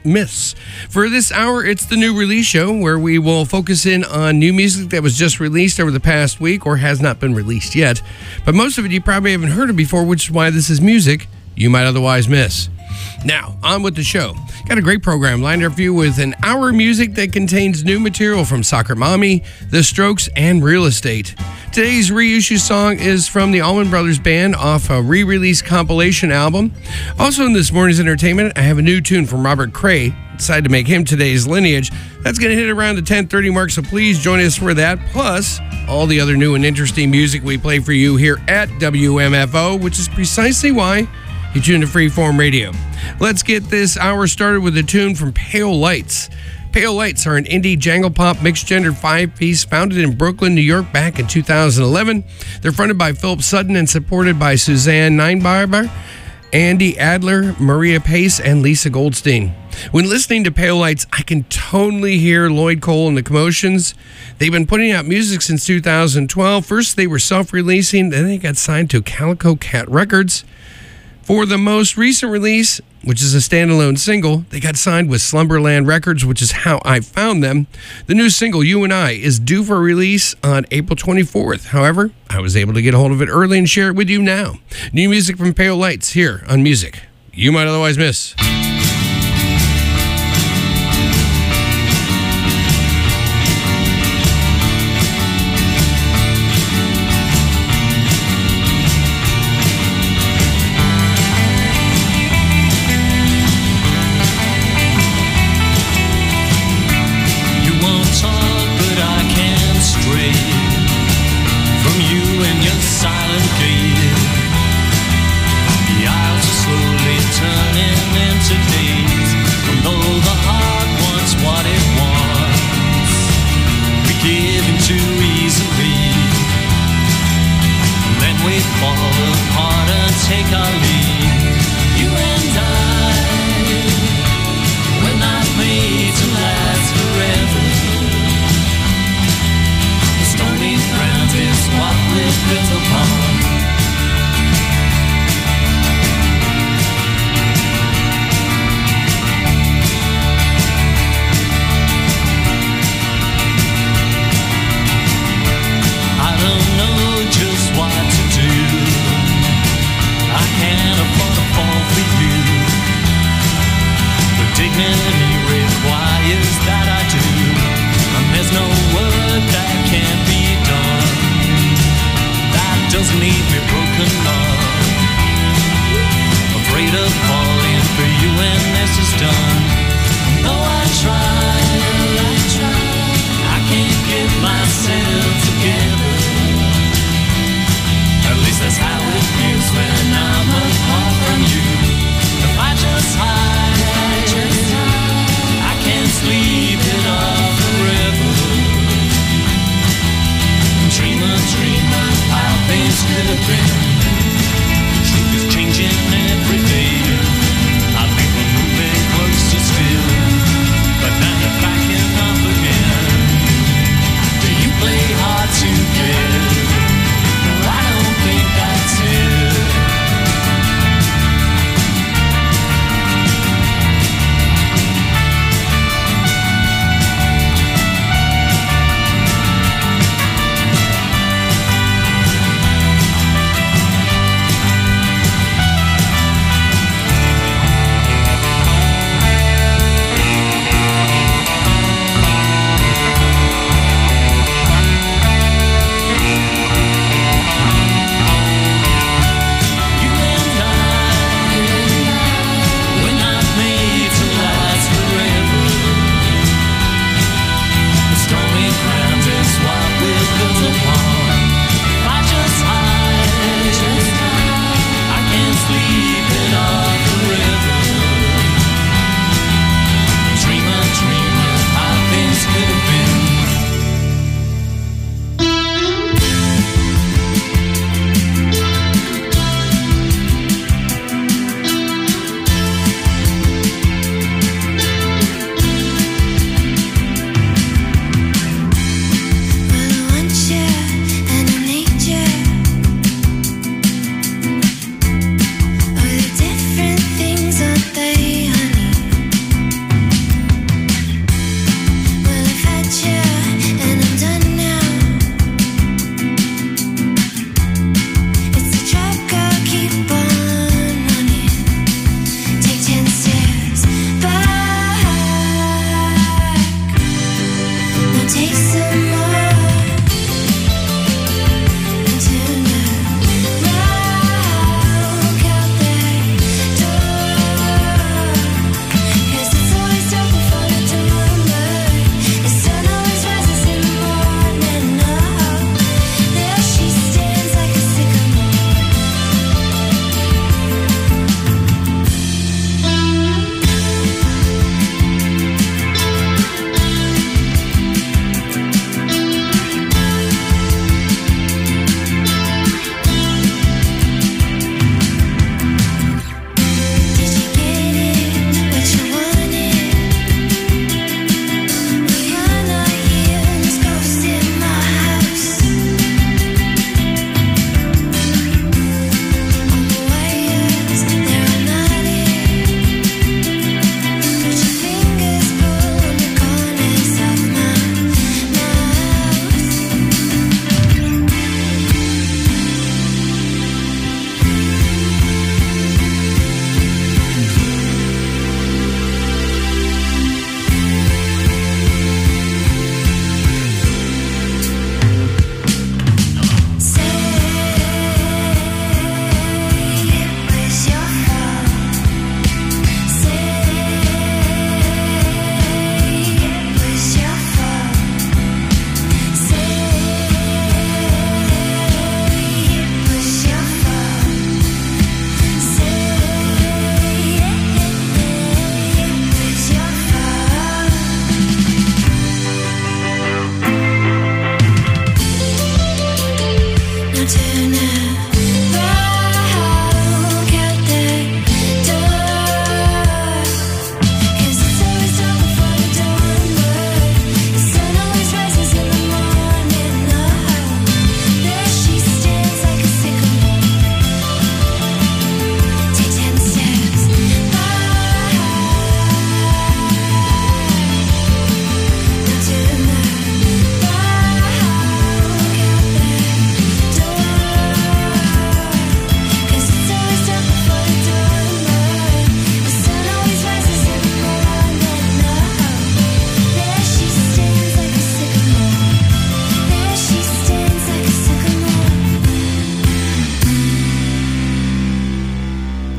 Myths. For this hour, it's the new release show where we will focus in on new music that was just released over the past week or has not been released yet. But most of it you probably haven't heard of before, which is why this is music you might otherwise miss. Now, on with the show. Got a great program lined up for you with an hour of music that contains new material from Soccer Mommy, The Strokes, and Real Estate. Today's reissue song is from the Allman Brothers Band off a re-release compilation album. Also in this morning's entertainment, I have a new tune from Robert Cray. Decided to make him today's Lineage. That's going to hit around the 10:30 mark, so please join us for that. Plus, all the other new and interesting music we play for you here at WMFO, which is precisely why you tune to Freeform Radio. Let's get this hour started with a tune from Pale Lights. Pale Lights are an indie jangle pop mixed gender 5-piece founded in Brooklyn, New York back in 2011. They're fronted by Philip Sutton and supported by Suzanne Ninebarber, Andy Adler, Maria Pace, and Lisa Goldstein. When listening to Pale Lights, I can totally hear Lloyd Cole and the Commotions. They've been putting out music since 2012. First, they were self-releasing, then they got signed to Calico Cat Records. For the most recent release, which is a standalone single, they got signed with Slumberland Records, which is how I found them. The new single, You and I, is due for release on April 24th. However, I was able to get a hold of it early and share it with you now. New music from Pale Lights here on Music You Might Otherwise Miss.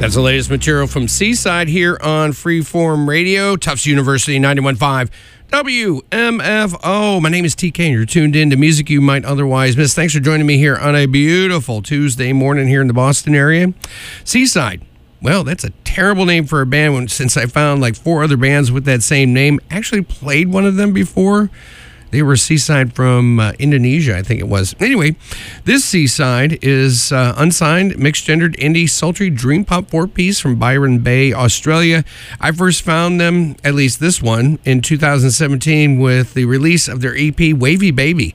That's the latest material from Seaside here on Freeform Radio, Tufts University 91.5 WMFO. My name is TK, and you're tuned in to music you might otherwise miss. Thanks for joining me here on a beautiful Tuesday morning here in the Boston area. Seaside. Well, that's a terrible name for a band since I found like 4 other bands with that same name. Actually played one of them before. They were Seaside from Indonesia, I think it was. Anyway, this Seaside is unsigned, mixed-gendered, indie, sultry, dream pop 4-piece from Byron Bay, Australia. I first found them, at least this one, in 2017 with the release of their EP, Wavy Baby.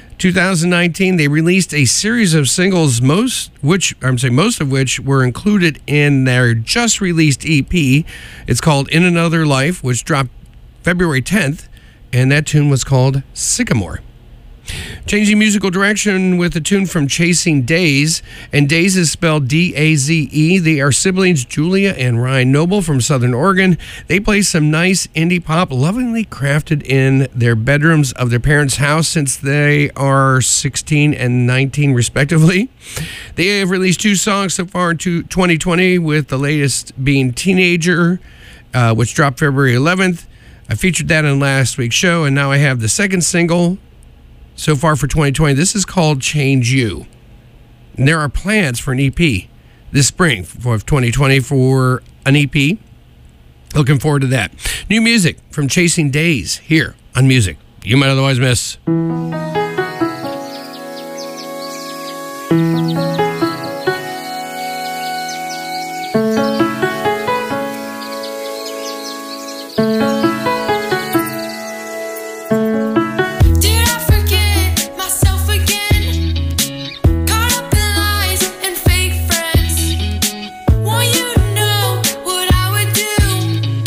2019, they released a series of singles, most of which were included in their just-released EP. It's called In Another Life, which dropped February 10th. And that tune was called Sycamore. Changing musical direction with a tune from Chasing Daze. And Daze is spelled D-A-Z-E. They are siblings Julia and Ryan Noble from Southern Oregon. They play some nice indie pop, lovingly crafted in their bedrooms of their parents' house since they are 16 and 19 respectively. They have released 2 songs so far in 2020, with the latest being Teenager, which dropped February 11th. I featured that on last week's show, and now I have the second single so far for 2020. This is called Change You. And there are plans for an EP this spring for 2020 for an EP. Looking forward to that. New music from Chasing Daze here on Music You Might Otherwise Miss.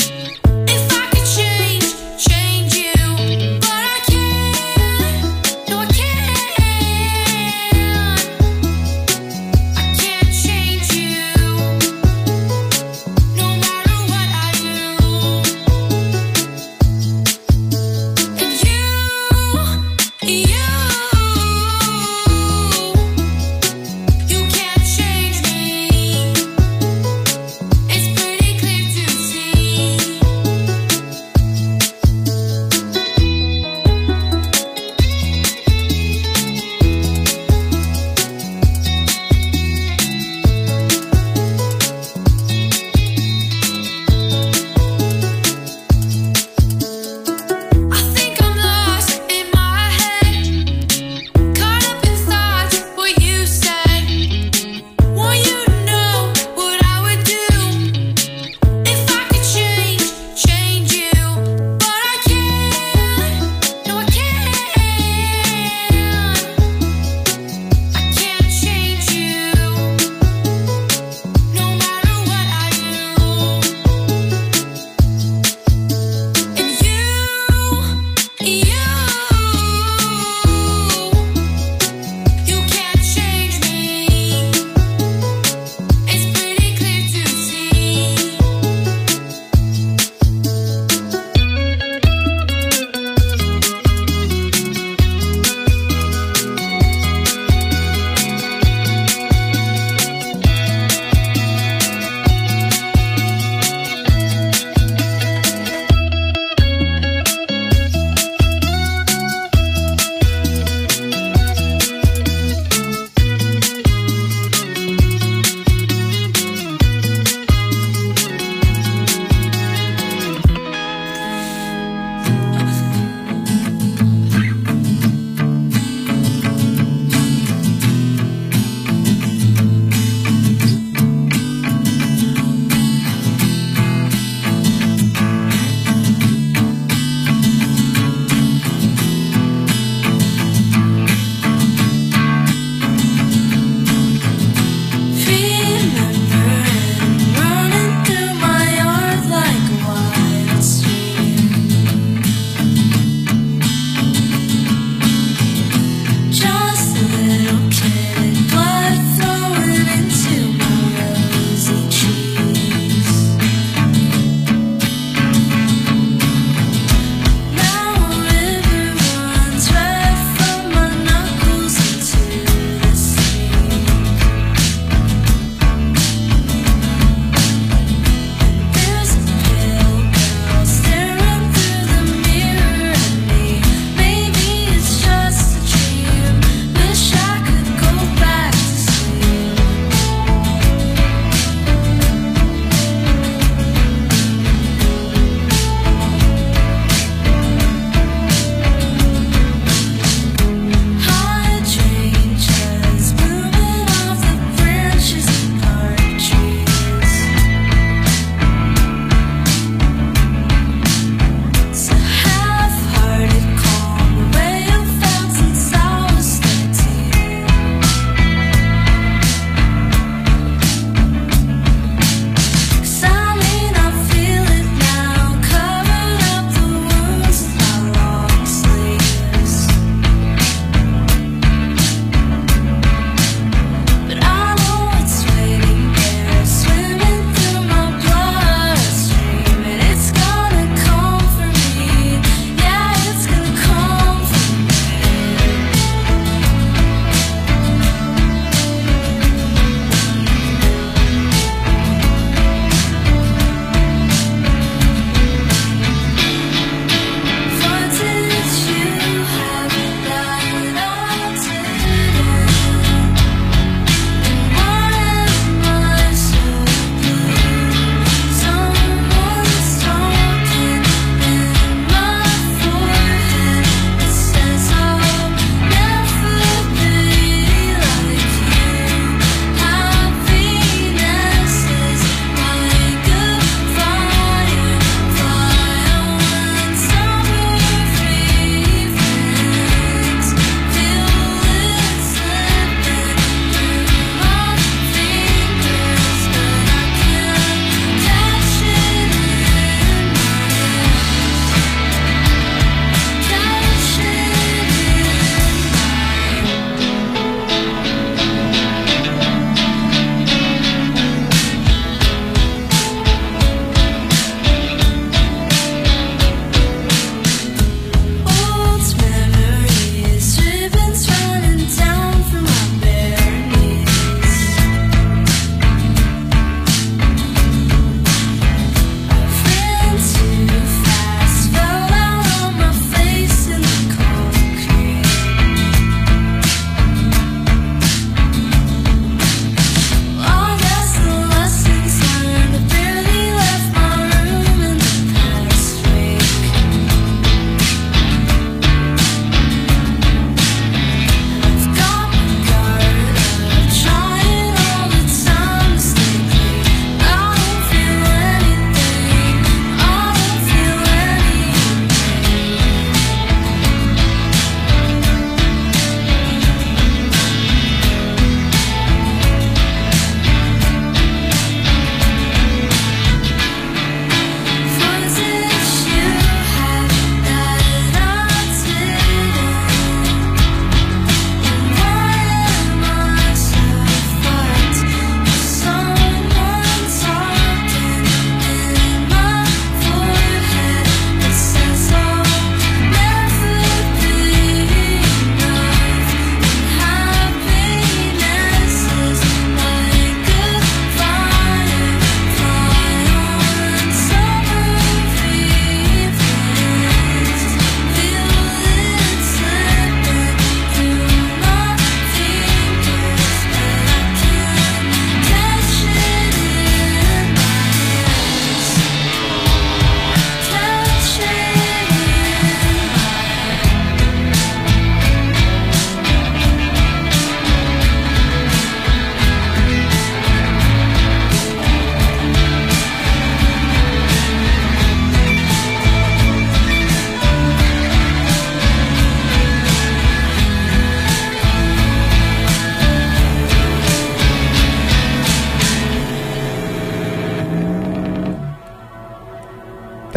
No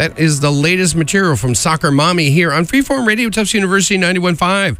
That is the latest material from Soccer Mommy here on Freeform Radio, Tufts University 91.5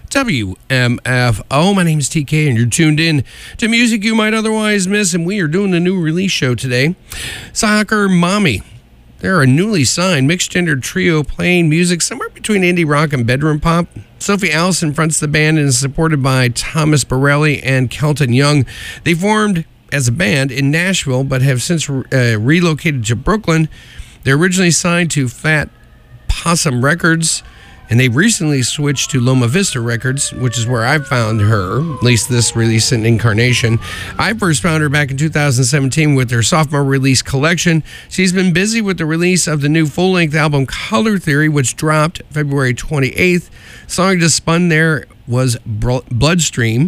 WMFO. My name is TK, and you're tuned in to music you might otherwise miss, and we are doing the new release show today. Soccer Mommy. They're a newly signed mixed-gender trio playing music somewhere between indie rock and bedroom pop. Sophie Allison fronts the band and is supported by Thomas Borelli and Kelton Young. They formed as a band in Nashville, but have since relocated to Brooklyn. They originally signed to Fat Possum Records, and they recently switched to Loma Vista Records, which is where I found her, at least this release in incarnation. I first found her back in 2017 with their sophomore release Collection. She's been busy with the release of the new full-length album Color Theory, which dropped February 28th. The song just spun there was Bloodstream,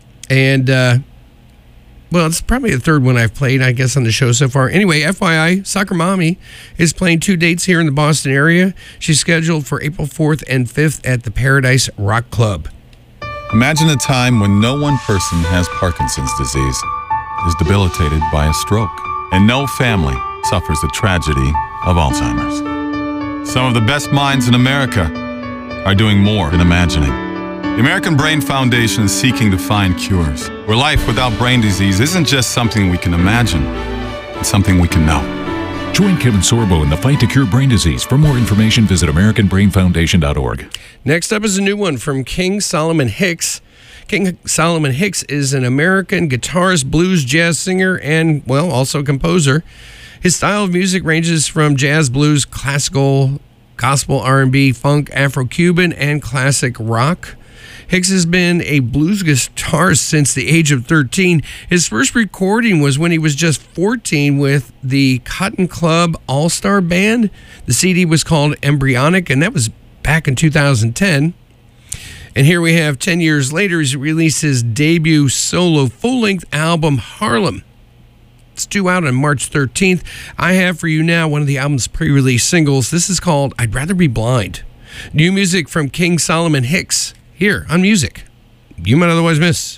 and well, it's probably the third one I've played, I guess, on the show so far. Anyway, FYI, Soccer Mommy is playing 2 dates here in the Boston area. She's scheduled for April 4th and 5th at the Paradise Rock Club. Imagine a time when no one person has Parkinson's disease, is debilitated by a stroke, and no family suffers the tragedy of Alzheimer's. Some of the best minds in America are doing more than imagining. The American Brain Foundation is seeking to find cures, where life without brain disease isn't just something we can imagine, it's something we can know. Join Kevin Sorbo in the fight to cure brain disease. For more information, visit AmericanBrainFoundation.org. Next up is a new one from King Solomon Hicks. King Solomon Hicks is an American guitarist, blues, jazz singer, and, well, also composer. His style of music ranges from jazz, blues, classical, gospel, R&B, funk, Afro-Cuban, and classic rock. Hicks has been a blues guitarist since the age of 13. His first recording was when he was just 14 with the Cotton Club All-Star Band. The CD was called Embryonic, and that was back in 2010. And here we have 10 years later, he released his debut solo full-length album, Harlem. It's due out on March 13th. I have for you now one of the album's pre-release singles. This is called I'd Rather Be Blind. New music from King Solomon Hicks here on Music You Might Otherwise Miss.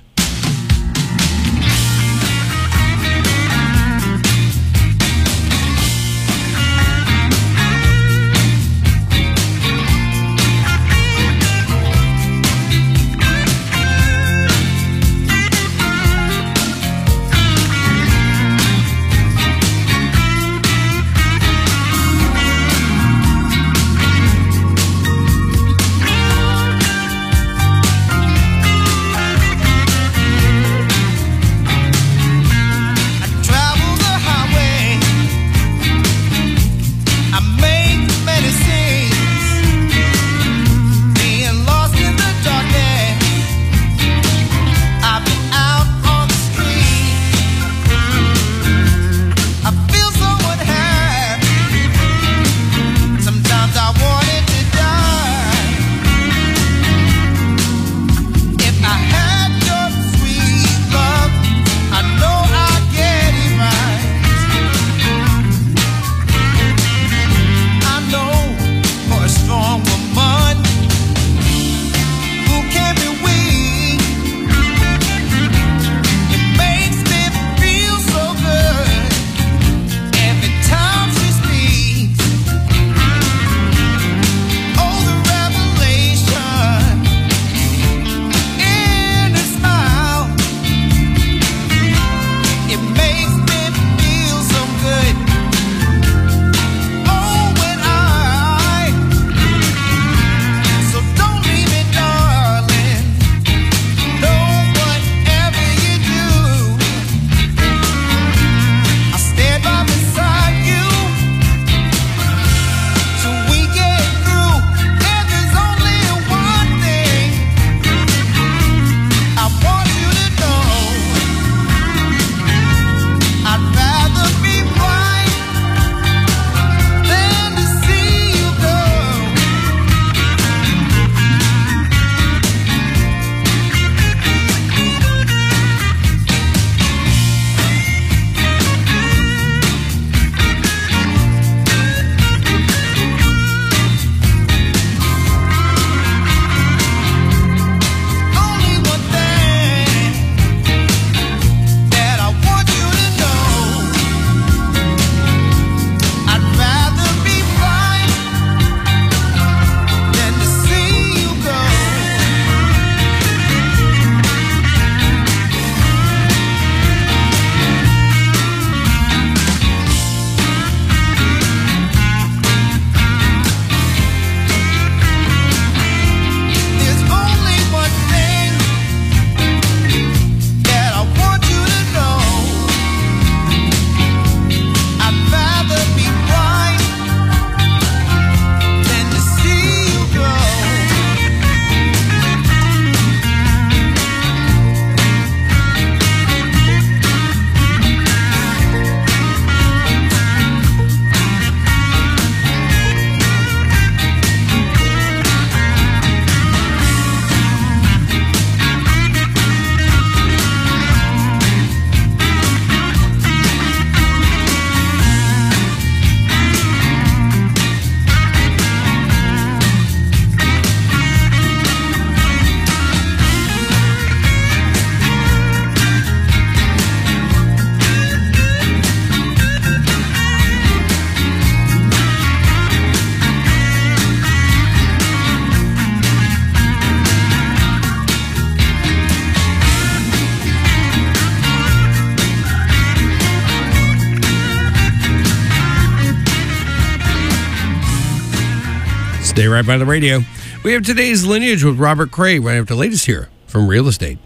Stay right by the radio. We have today's lineage with Robert Cray right after the latest here from Real Estate.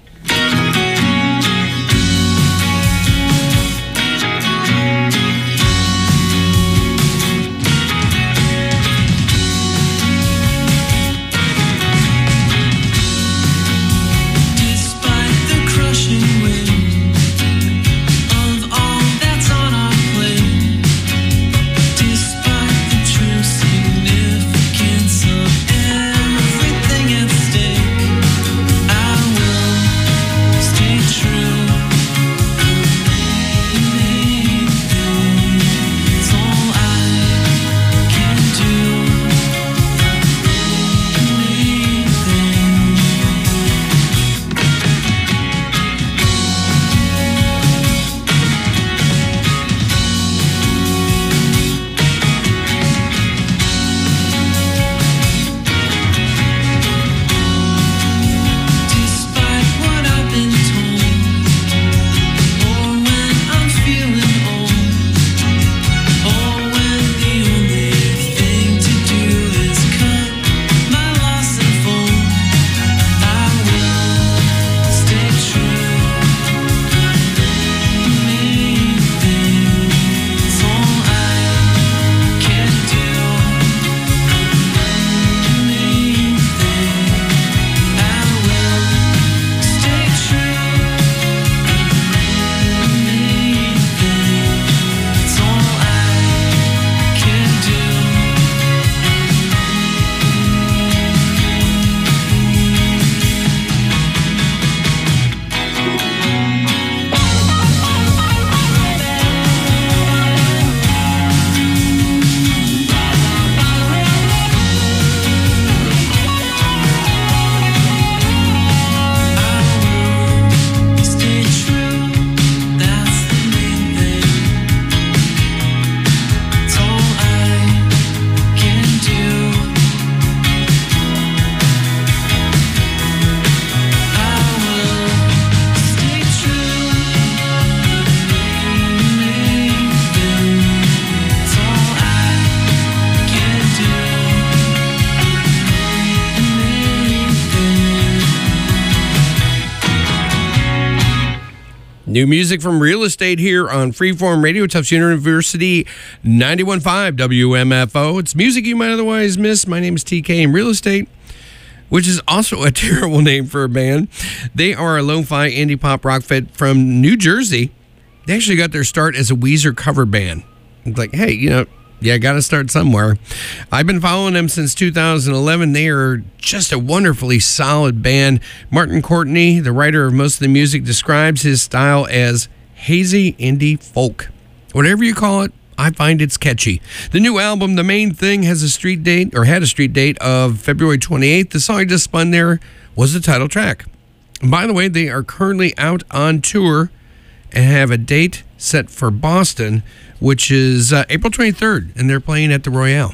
New music from Real Estate here on Freeform Radio, Tufts University, 91.5 WMFO. It's music you might otherwise miss. My name is TK, and Real Estate, which is also a terrible name for a band. They are a lo-fi indie pop rock fit from New Jersey. They actually got their start as a Weezer cover band. It's like, hey, got to start somewhere. I've been following them since 2011. They are just a wonderfully solid band. Martin Courtney, the writer of most of the music, describes his style as hazy indie folk. Whatever you call it, I find it's catchy. The new album, The Main Thing, had a street date of February 28th. The song I just spun there was the title track. And by the way, they are currently out on tour and have a date set for Boston, which is April 23rd, and they're playing at the Royale.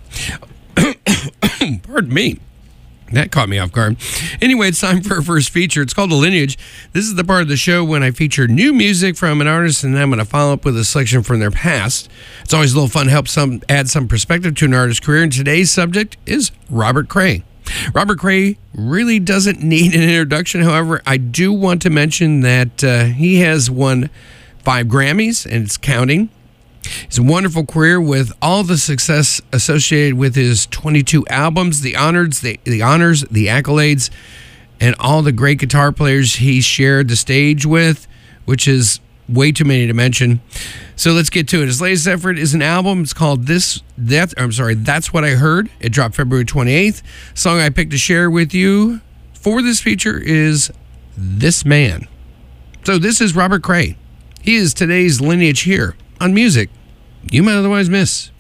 Pardon me. That caught me off guard. Anyway, it's time for our first feature. It's called The Lineage. This is the part of the show when I feature new music from an artist, and then I'm going to follow up with a selection from their past. It's always a little fun to help add some perspective to an artist's career, and today's subject is Robert Cray. Robert Cray really doesn't need an introduction. However, I do want to mention that he has won 5 Grammys, and it's counting. He's a wonderful career with all the success associated with his 22 albums, the honors, the accolades, and all the great guitar players he shared the stage with, which is way too many to mention. So let's get to it. His latest effort is an album. It's called That's What I Heard. It dropped February 28th. The song I picked to share with you for this feature is This Man. So this is Robert Cray. He is today's lineage here on music you might otherwise miss.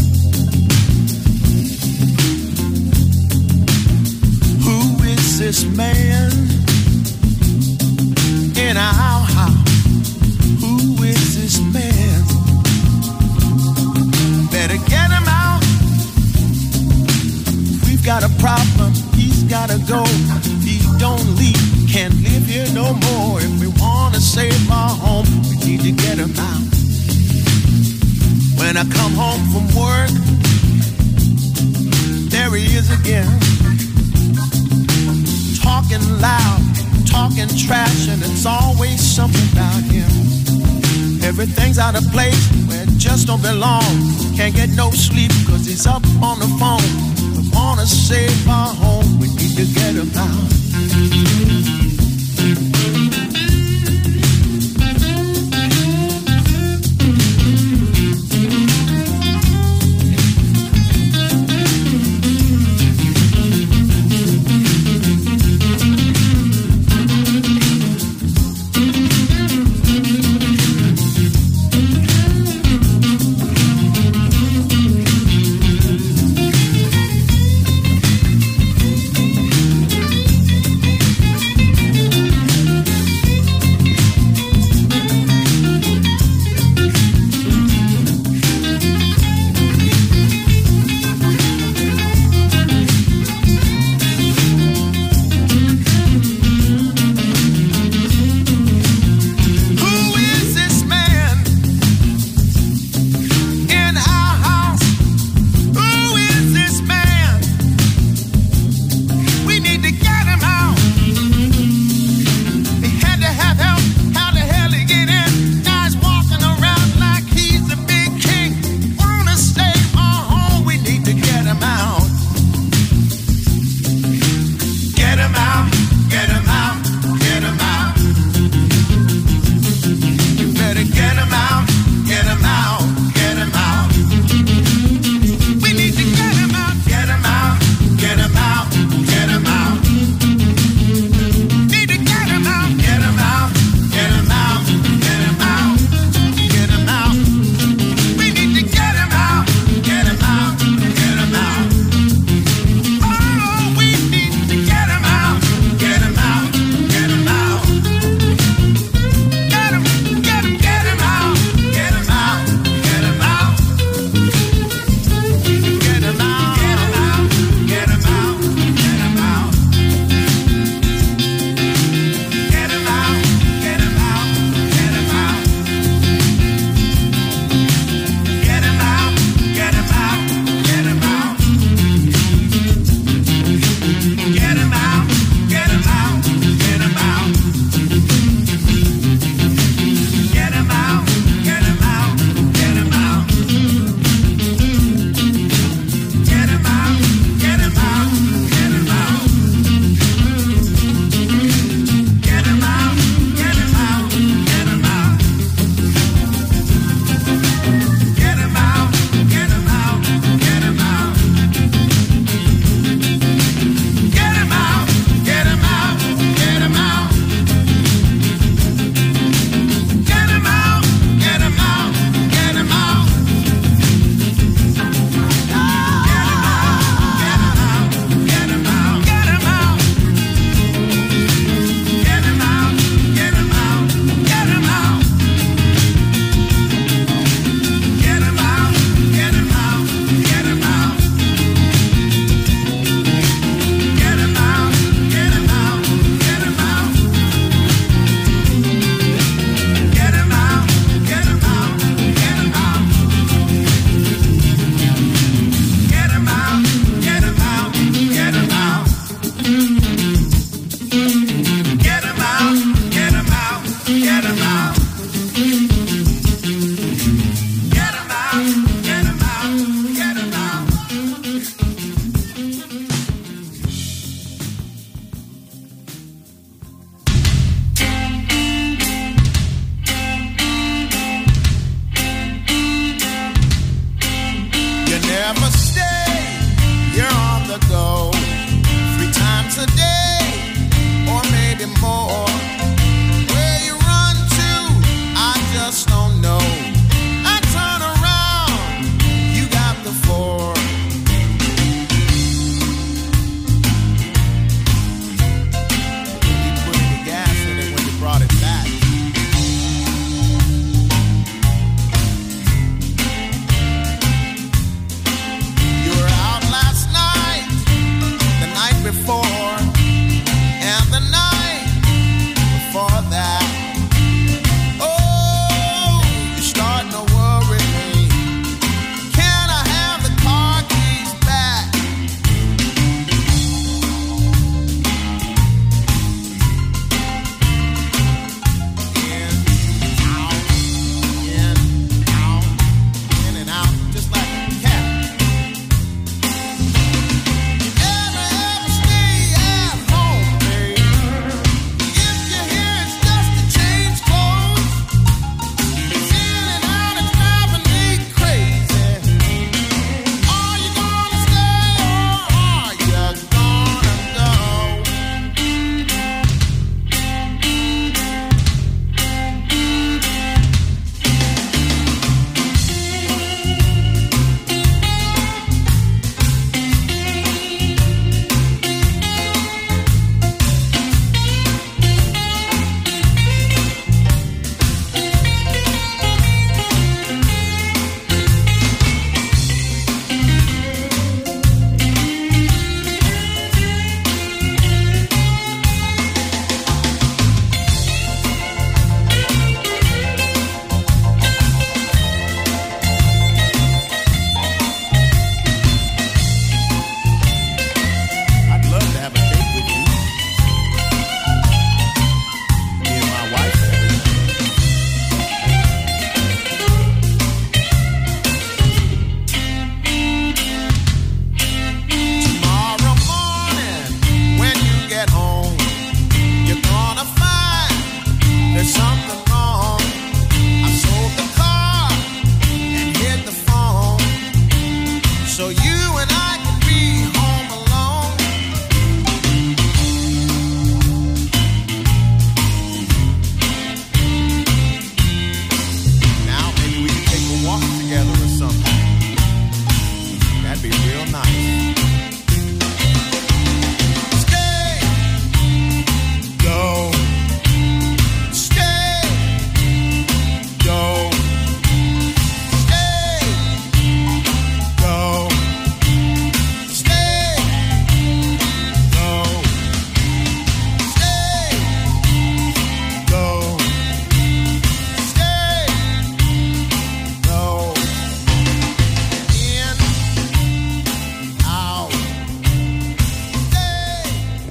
This When I come home from work, there he is again, talking loud, talking trash, and it's always something about him. Everything's out of place where it just don't belong. Can't get no sleep cause he's up on the phone. I wanna save our home, we need to get him out.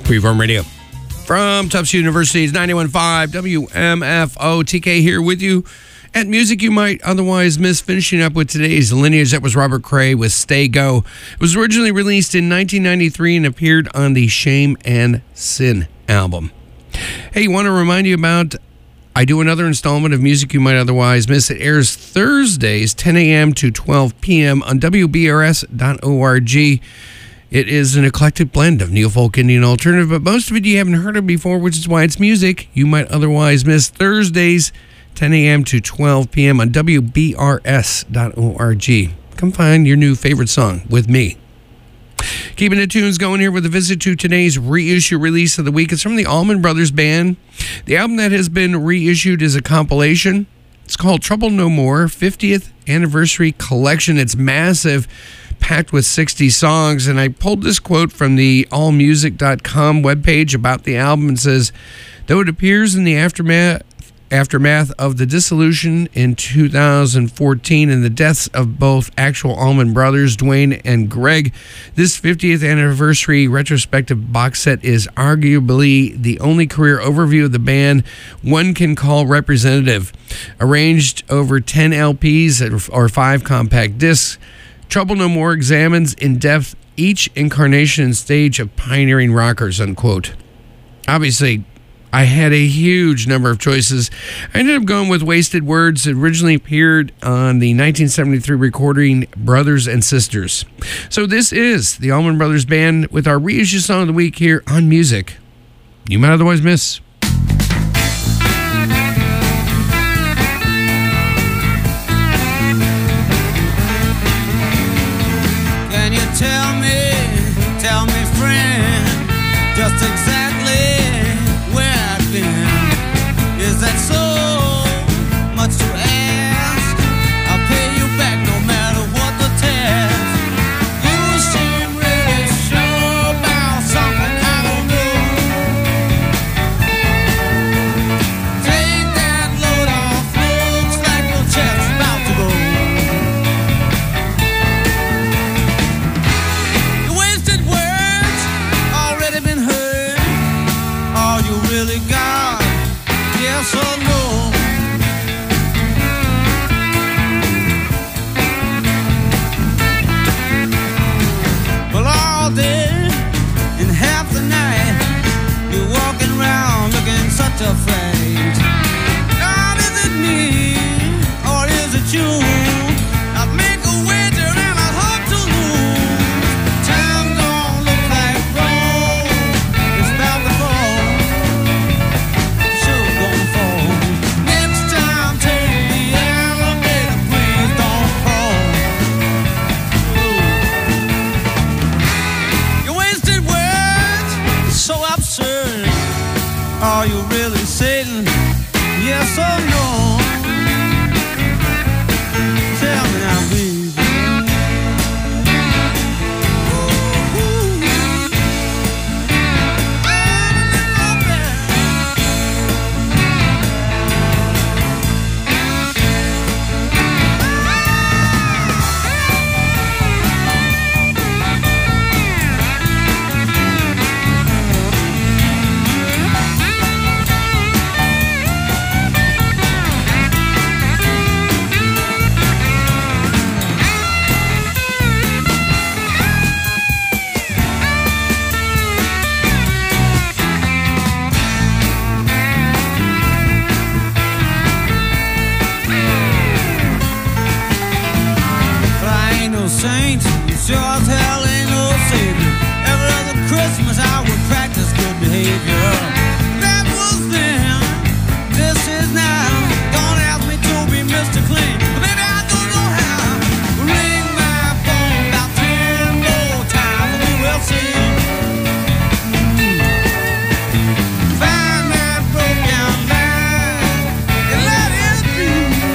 Freeform Radio. From Tufts University's 91.5 WMFO, TK here with you at music you might otherwise miss. Finishing up with today's lineage, that was Robert Cray with Stay Go. It was originally released in 1993 and appeared on the Shame and Sin album. Hey, want to remind you about I do another installment of Music You Might Otherwise Miss. It airs Thursdays, 10 a.m. to 12 p.m. on WBRS.org. It is an eclectic blend of neo-folk, Indian, alternative, but most of it you haven't heard of before, which is why it's music you might otherwise miss. Thursdays, 10 a.m. to 12 p.m. on WBRS.org. Come find your new favorite song with me. Keeping the tunes going here with a visit to today's reissue release of the week. It's from the Allman Brothers Band. The album that has been reissued is a compilation. It's called Trouble No More, 50th Anniversary Collection. It's massive, packed with 60 songs, and I pulled this quote from the allmusic.com webpage about the album. It says, though it appears in the aftermath of the dissolution in 2014 and the deaths of both actual Allman Brothers, Dwayne and Greg, this 50th anniversary retrospective box set is arguably the only career overview of the band one can call representative. Arranged over 10 LPs or 5 compact discs, Trouble No More examines in depth each incarnation and stage of pioneering rockers, unquote. Obviously, I had a huge number of choices. I ended up going with Wasted Words. It originally appeared on the 1973 recording Brothers and Sisters. So this is the Allman Brothers Band with our reissue song of the week here on Music You Might Otherwise Miss. Tell me, friend, just exactly where I've been. Is that so much to ask? I'll pay you back no matter what the task. You seem really sure about something I don't know. Take that load off, looks like your chest's about to go. Really got, yes or no? Well, all day and half the night you're walking around looking such a fright. God, is it me or is it you? I'd make a wager and I'd hope to lose. Time don't look like gold, it's about to fall. Are you really Satan? Yes or no? Tell me now, baby. Saint, sure as hell ain't no savior. Every other Christmas I would practice good behavior. That was then, this is now. Don't ask me to be Mr. Clean, but baby I don't know how. Ring my phone about 10 more times and we will see. Find that broken line and let it be.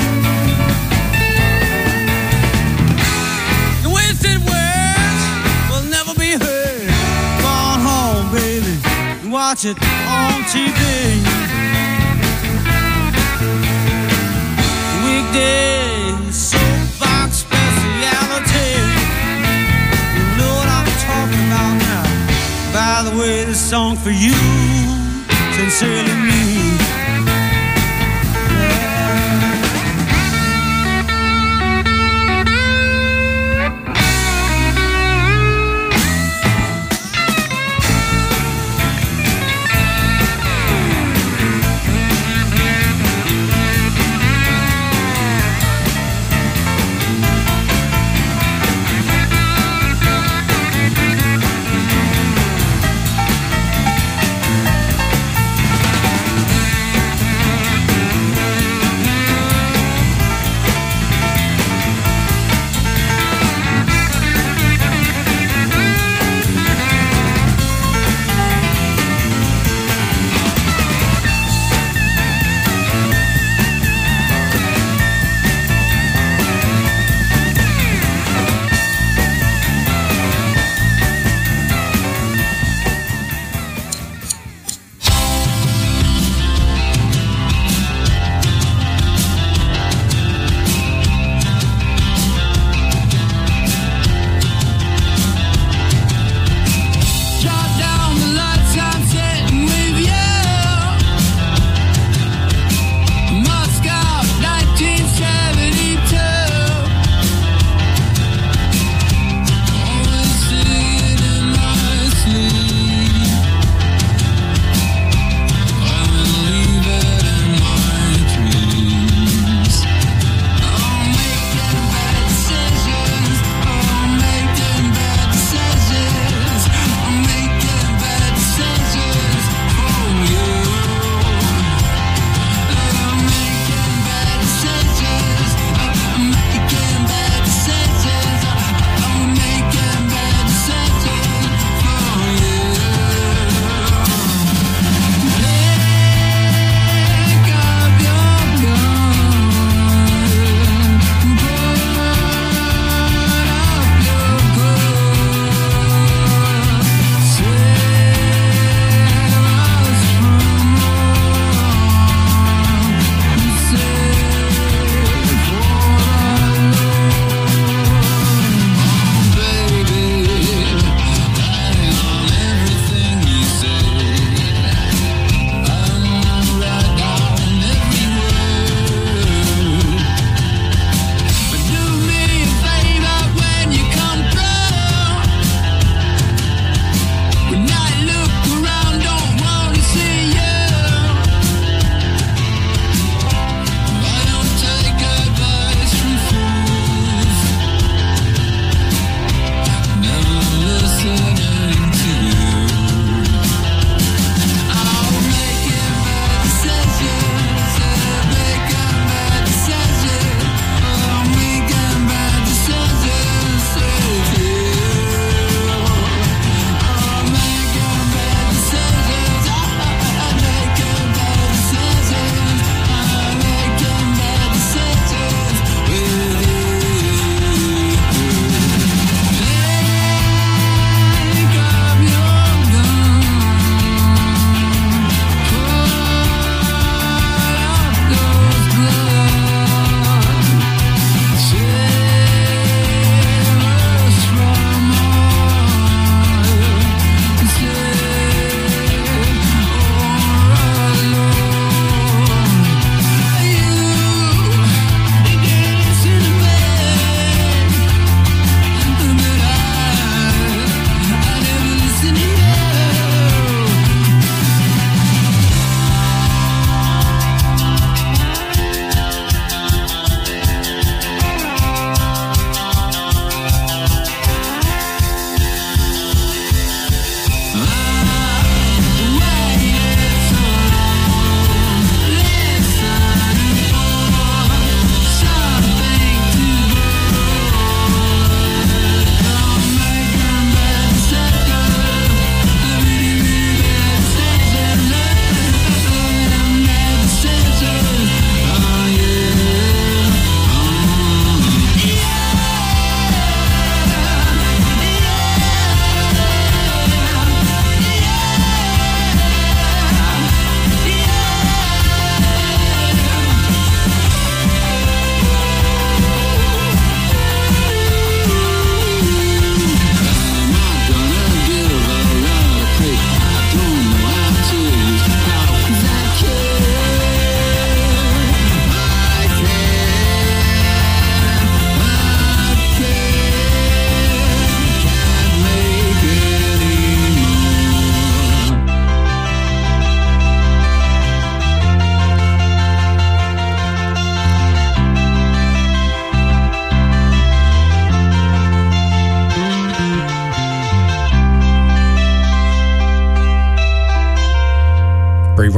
Watch it on TV. Weekdays, soapbox speciality. You know what I'm talking about now. By the way, this song for you, sincerely me.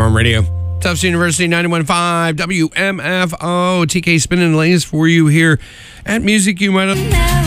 Farm Radio. Tufts University 91.5 WMFO. TK spinning the lanes for you here at Music You Might Have.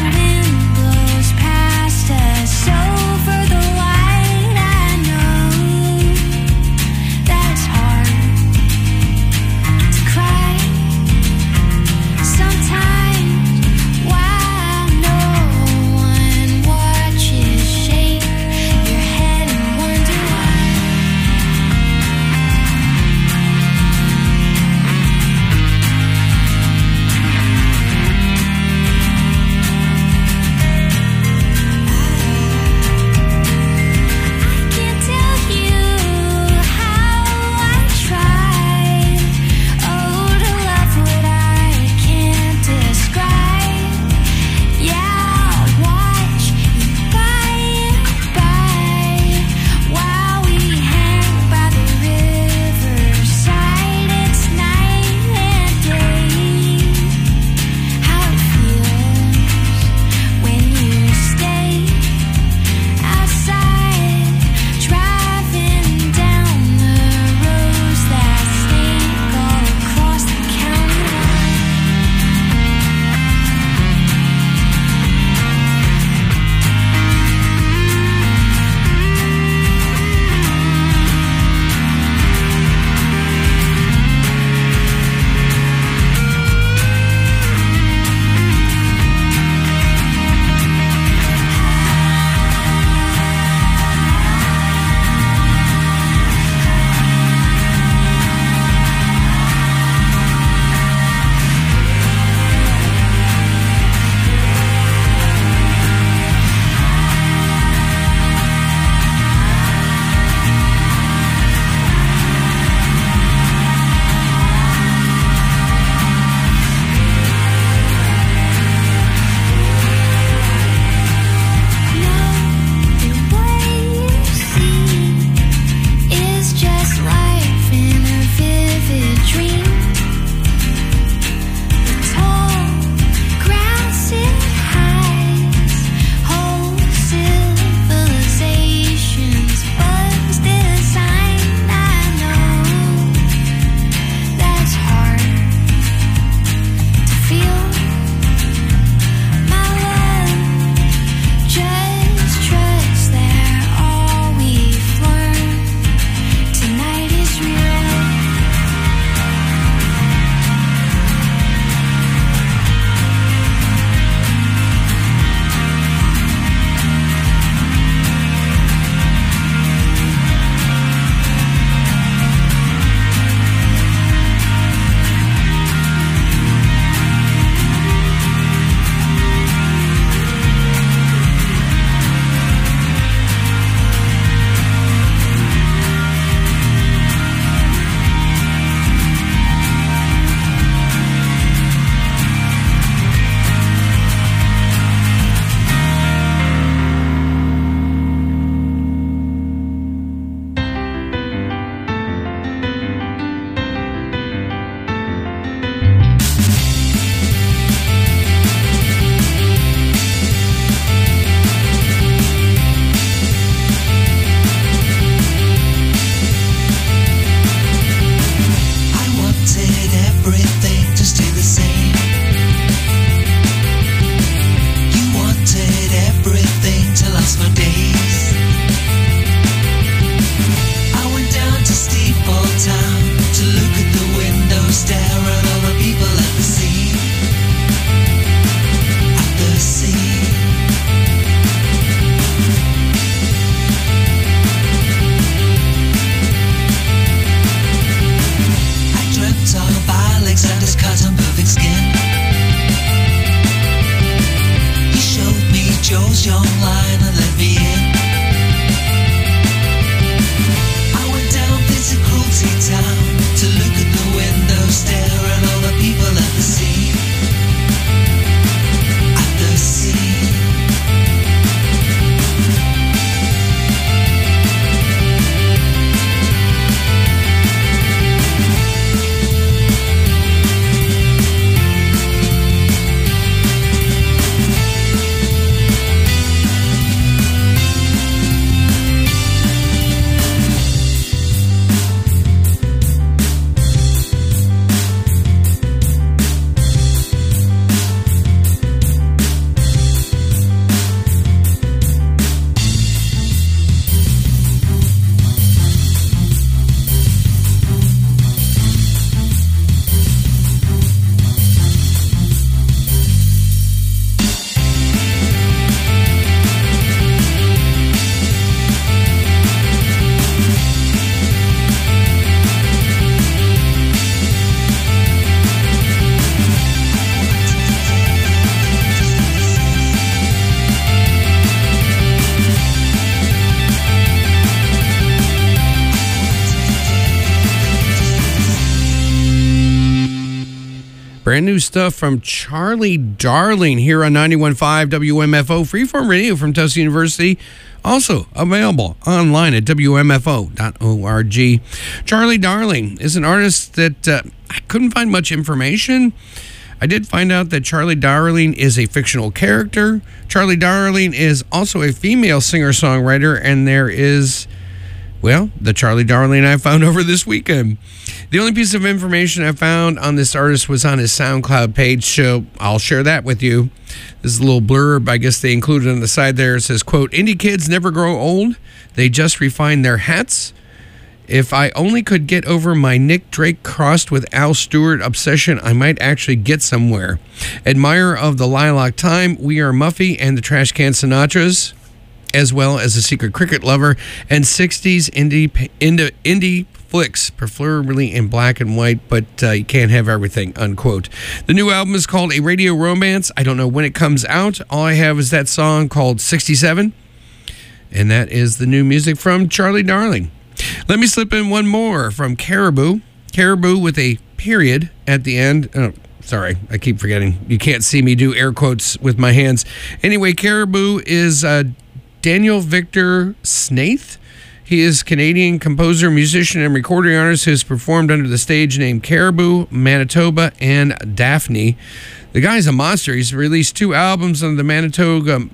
Brand new stuff from Charlie Darling here on 91.5 WMFO Freeform Radio from Tufts University. Also available online at WMFO.org. Charlie Darling is an artist that I couldn't find much information. I did find out that Charlie Darling is a fictional character. Charlie Darling is also a female singer-songwriter, and there is, well, the Charlie Darling I found over this weekend. The only piece of information I found on this artist was on his SoundCloud page, so I'll share that with you. This is a little blurb I guess they included on the side there. It says, quote, "Indie kids never grow old. They just refine their hats. If I only could get over my Nick Drake crossed with Al Stewart obsession, I might actually get somewhere. Admirer of the Lilac Time, We Are Muffy, and the Trash Can Sinatras, as well as a secret cricket lover and 60s indie flicks, preferably in black and white, but you can't have everything," unquote. The new album is called A Radio Romance. I don't know when it comes out. All I have is that song called 67, and that is the new music from Charlie Darling. Let me slip in one more from Caribou. Caribou with a period at the end. Oh, sorry, I keep forgetting. You can't see me do air quotes with my hands. Anyway, Caribou is Daniel Victor Snaith. He is Canadian composer, musician, and recording artist who has performed under the stage name Caribou, Manitoba, and Daphne. The guy's a monster. He's released 2 albums under the Manitoba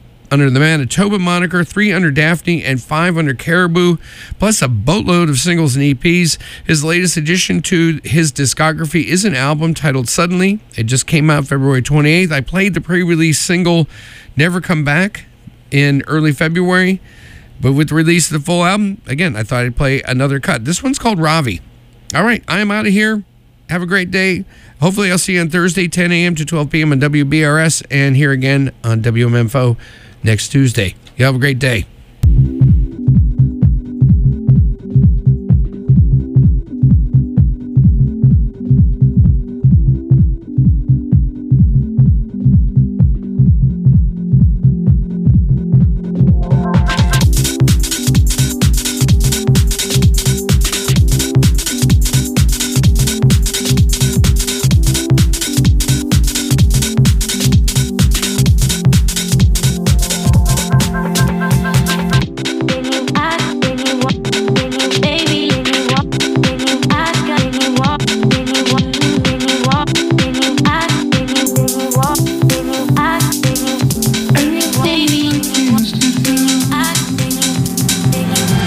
moniker, 3 under Daphne, and 5 under Caribou, plus a boatload of singles and EPs. His latest addition to his discography is an album titled Suddenly. It just came out February 28th. I played the pre-release single Never Come Back in early February, but with the release of the full album, again, I thought I'd play another cut. This one's called Ravi. All right, I am out of here. Have a great day. Hopefully I'll see you on Thursday, 10 a.m. to 12 p.m. on WBRS, and here again on WMFO next Tuesday. You have a great day.